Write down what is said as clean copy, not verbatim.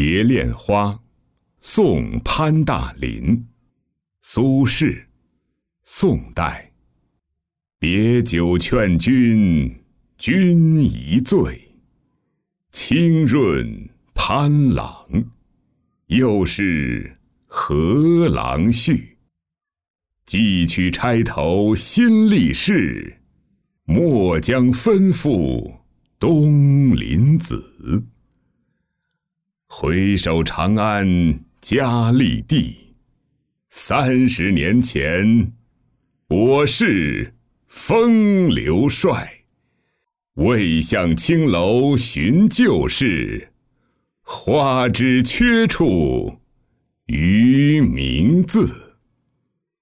蝶恋花，宋潘大林。苏轼，宋代。别酒劝君，君一醉。清润潘郎，又是何郎续。寄去钗头新力士，末将分付东林子。回首长安佳丽地，30年前，我是风流帅。未向青楼寻旧事，花枝缺处余名字。